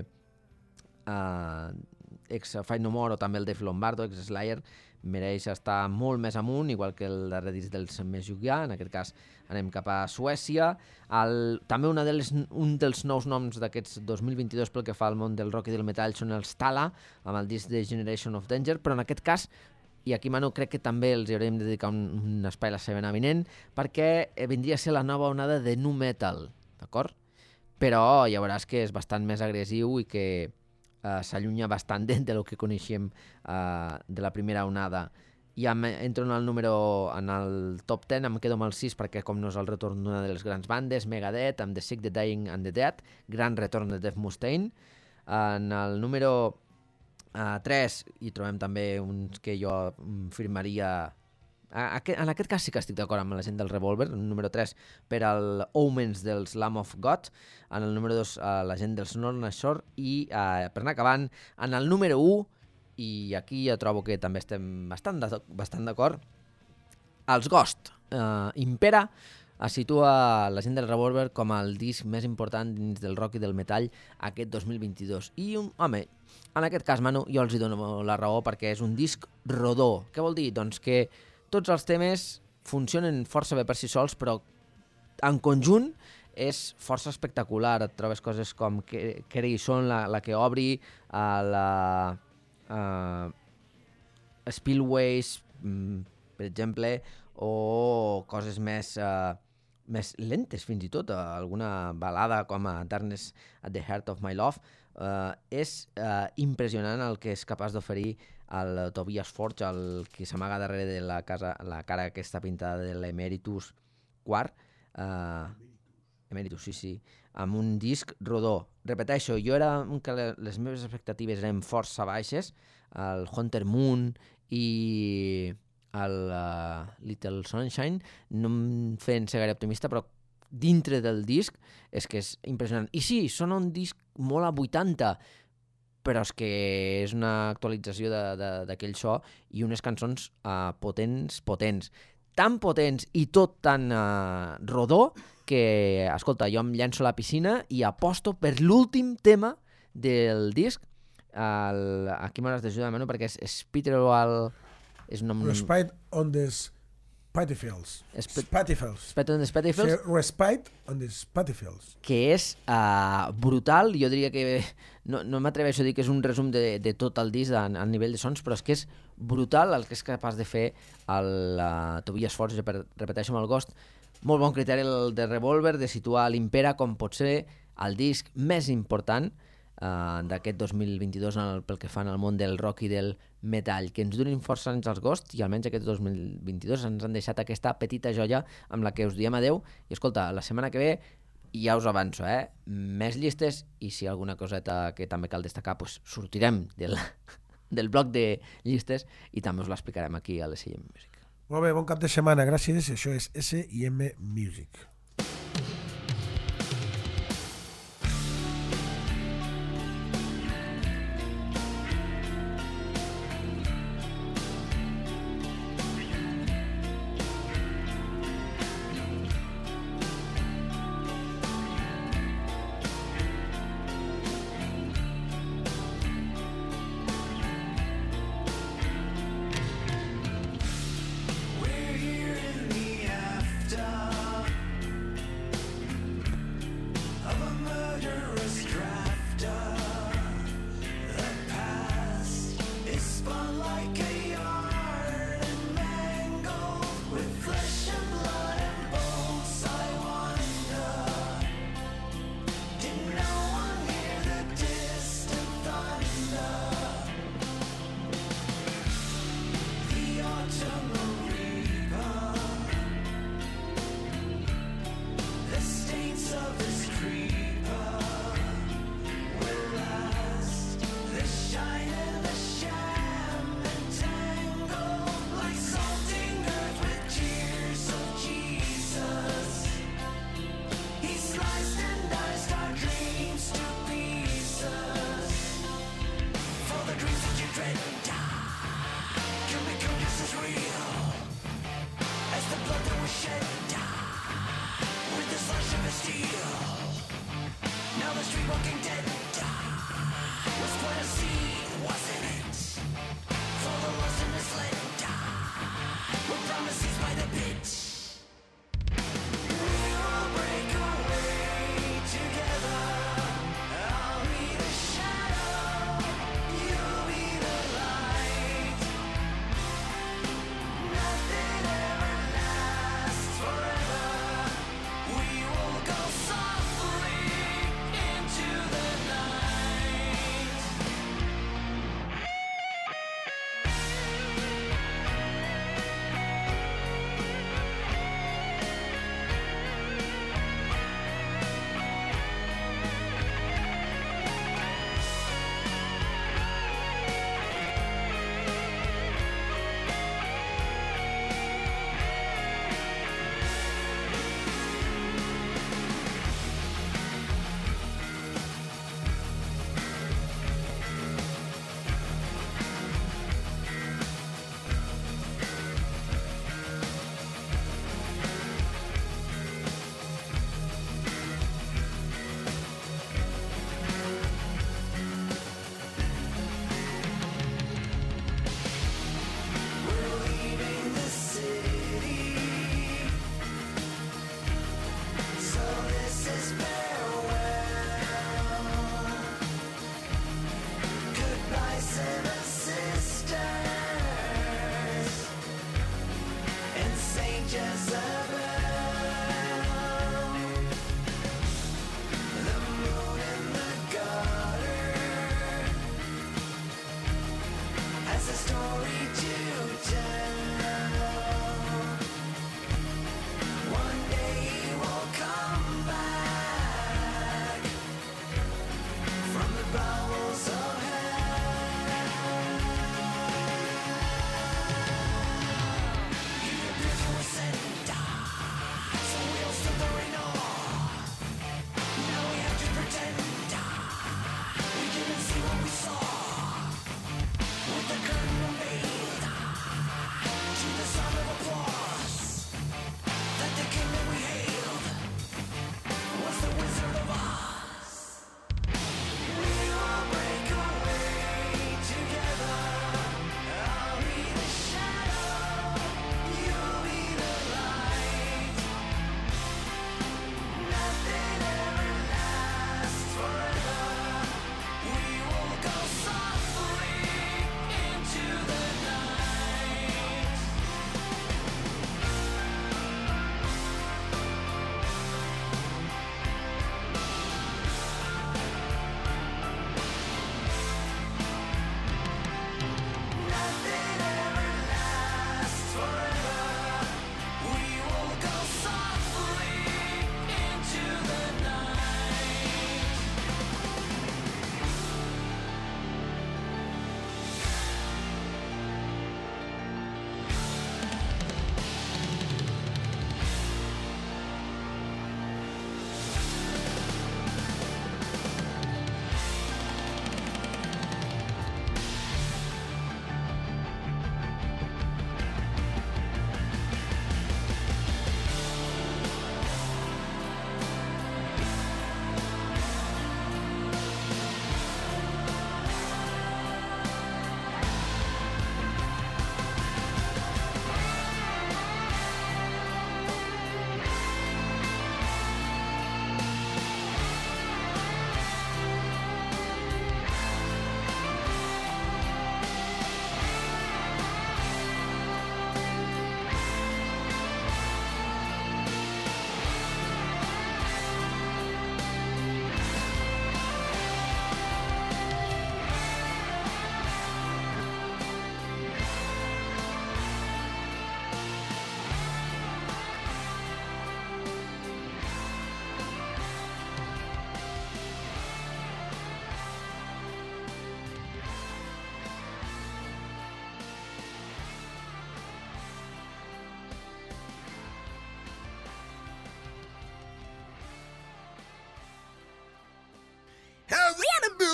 Speaker 2: ex-Fight No More, o també el Dave Lombardo, ex-Slayer, mereix estar molt més amunt, igual que el darrer disc dels Meshuggah. En aquest cas anem cap a Suècia. També un dels nous noms d'aquests 2022 pel que fa al món del rock i del metall són els Tala, amb el disc de Generation of Danger, però en aquest cas, i aquí, Manu, crec que també els haurem de dedicar un espai la setmana vinent, perquè vindria a ser la nova onada de nu metal, d'acord? Però ja veuràs que és bastant més agressiu i que s'allunya bastant del que coneixíem de la primera onada. I entro en el top 10, em quedo amb el 6 perquè com no és el retorn d'una de les grans bandes, Megadeth, amb The Sick, The Dying and The Dead, gran retorn de Dave Mustaine. En el número 3 hi trobem també uns que jo firmaria... En aquest cas sí que estic d'acord amb la gent del Revolver, el número 3 per al Omens dels Lamb of God, en el número 2 la gent dels Northern Shore i per anar acabant, en el número 1, i aquí ja trobo que també estem bastant d'acord, els Ghost. Impera situa la gent del Revolver com el disc més important dins del rock i del metall aquest 2022. I, home, en aquest cas, Manu, jo els hi dono la raó perquè és un disc rodó. Què vol dir? Doncs que tots els temes funcionen força bé per si sols, però en conjunt és força espectacular. Et trobes coses com Carry Son, la que obri, la Spillways, per exemple, o coses més lentes fins i tot, alguna balada com a Darkness at the Heart of My Love. És impressionant el que és capaç d'oferir el Tobias Forge, el que s'amaga darrere de la cara aquesta pintada de l'Emeritus IV. Emeritus, sí, amb un disc rodó. Repeteixo, jo era que les meves expectatives eren força baixes, el Hunter Moon i el Little Sunshine no em feien ser gaire optimista, però dintre del disc és que és impressionant. I sí, sona un disc molt a 80, però és que és una actualització d'aquell so i unes cançons potents, tan potents i tot tan rodó que, escolta, jo em llenço a la piscina i aposto per l'últim tema del disc. Aquí m'hauràs d'ajudar, Manu, perquè és Spitterwall... És un nom...
Speaker 1: Respite on the Spatifields.
Speaker 2: Respite on the Spatifields.
Speaker 1: Respite on the Spatifields.
Speaker 2: Que és brutal, jo diria que... No m'atreveixo a dir que és un resum de tot el disc a nivell de sons, però és que és brutal el que és capaç de fer el Tobias Forge, repeteixo amb el Ghost. Molt bon criteri el de Revolver, de situar l'Impera com pot ser el disc més important d'aquest 2022 pel que fan al món del rock i del metall. Que ens durin força anys els Ghost i almenys aquest 2022 ens han deixat aquesta petita joia amb la que us diem adeu. I escolta, la setmana que ve ja us avanço, més llistes, i si hi ha alguna coseta que també cal destacar, pues sortirem del bloc de llistes i també us l'explicarem aquí a l'S&M Music.
Speaker 1: Molt bé, bon cap de setmana, gràcies. Això és S&M Music.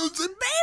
Speaker 1: music, baby.